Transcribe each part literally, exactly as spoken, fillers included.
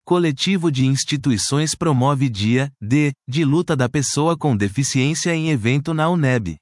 Coletivo de instituições promove Dia D de luta da pessoa com deficiência em evento na UNEB.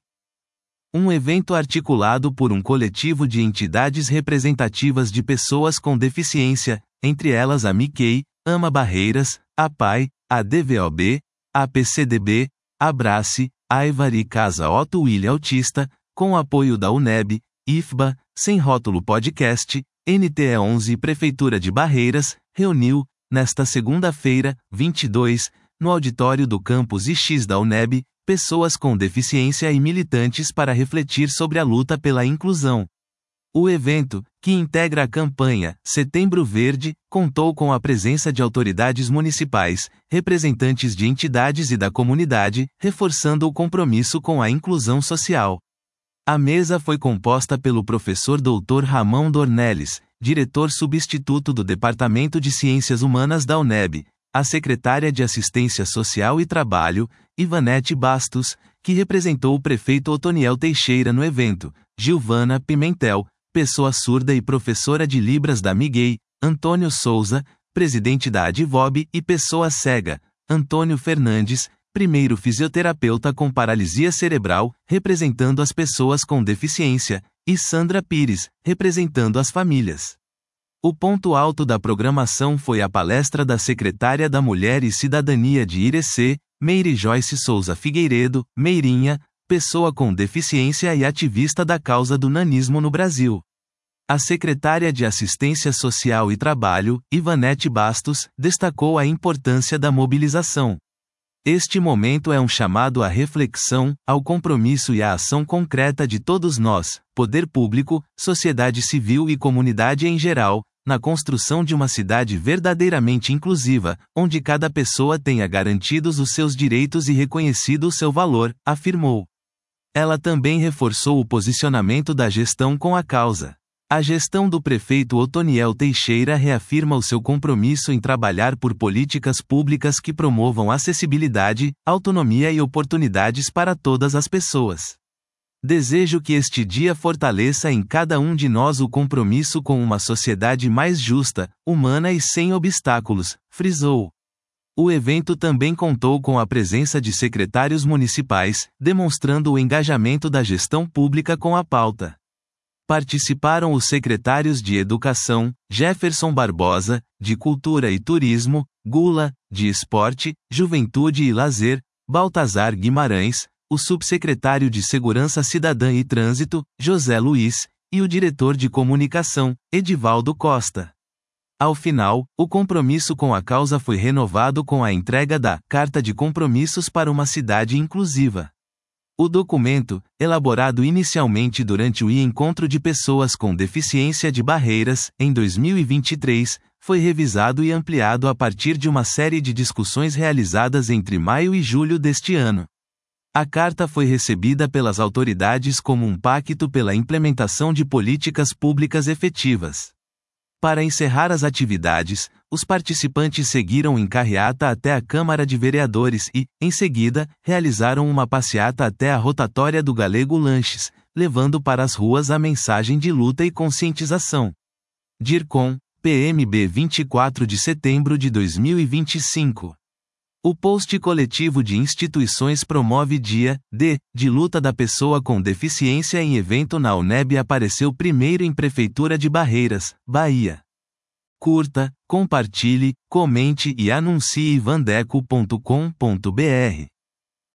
Um evento articulado por um coletivo de entidades representativas de pessoas com deficiência, entre elas a Mickey, Ama Barreiras, a P A I, a D V O B, a P C D B, Abrace, Aivari Casa Otto Willy Autista, com apoio da UNEB, I F B A, Sem Rótulo Podcast, N T E onze e Prefeitura de Barreiras, reuniu, nesta segunda-feira, vinte e dois, no auditório do Campus I X da UNEB, pessoas com deficiência e militantes para refletir sobre a luta pela inclusão. O evento, que integra a campanha Setembro Verde, contou com a presença de autoridades municipais, representantes de entidades e da comunidade, reforçando o compromisso com a inclusão social. A mesa foi composta pelo professor doutor Ramão Dornelles, diretor substituto do Departamento de Ciências Humanas da UNEB, a secretária de Assistência Social e Trabalho, Ivanete Bastos, que representou o prefeito Otoniel Teixeira no evento, Gilvana Pimentel, pessoa surda e professora de Libras da Miguel, Antônio Souza, presidente da Advob e pessoa cega, Antônio Fernandes, primeiro fisioterapeuta com paralisia cerebral, representando as pessoas com deficiência, e Sandra Pires, representando as famílias. O ponto alto da programação foi a palestra da secretária da Mulher e Cidadania de Irecê, Meire Joyce Souza Figueiredo, Meirinha, pessoa com deficiência e ativista da causa do nanismo no Brasil. A secretária de Assistência Social e Trabalho, Ivanete Bastos, destacou a importância da mobilização. Este momento é um chamado à reflexão, ao compromisso e à ação concreta de todos nós, poder público, sociedade civil e comunidade em geral, na construção de uma cidade verdadeiramente inclusiva, onde cada pessoa tenha garantidos os seus direitos e reconhecido o seu valor, afirmou. Ela também reforçou o posicionamento da gestão com a causa. A gestão do prefeito Otoniel Teixeira reafirma o seu compromisso em trabalhar por políticas públicas que promovam acessibilidade, autonomia e oportunidades para todas as pessoas. Desejo que este dia fortaleça em cada um de nós o compromisso com uma sociedade mais justa, humana e sem obstáculos, frisou. O evento também contou com a presença de secretários municipais, demonstrando o engajamento da gestão pública com a pauta. Participaram os secretários de Educação, Jefferson Barbosa, de Cultura e Turismo, Gula, de Esporte, Juventude e Lazer, Baltazar Guimarães, o subsecretário de Segurança Cidadã e Trânsito, José Luiz, e o diretor de Comunicação, Edivaldo Costa. Ao final, o compromisso com a causa foi renovado com a entrega da Carta de Compromissos para uma Cidade Inclusiva. O documento, elaborado inicialmente durante o Encontro de Pessoas com Deficiência de Barreiras, em dois mil e vinte e três, foi revisado e ampliado a partir de uma série de discussões realizadas entre maio e julho deste ano. A carta foi recebida pelas autoridades como um pacto pela implementação de políticas públicas efetivas. Para encerrar as atividades, os participantes seguiram em carreata até a Câmara de Vereadores e, em seguida, realizaram uma passeata até a rotatória do Galego Lanches, levando para as ruas a mensagem de luta e conscientização. DIRCOM, P M B vinte e quatro de setembro de dois mil e vinte e cinco. O post coletivo de instituições promove Dia D de luta da pessoa com deficiência em evento na UNEB apareceu primeiro em Prefeitura de Barreiras, Bahia. Curta, compartilhe, comente e anuncie vandeco ponto com ponto br.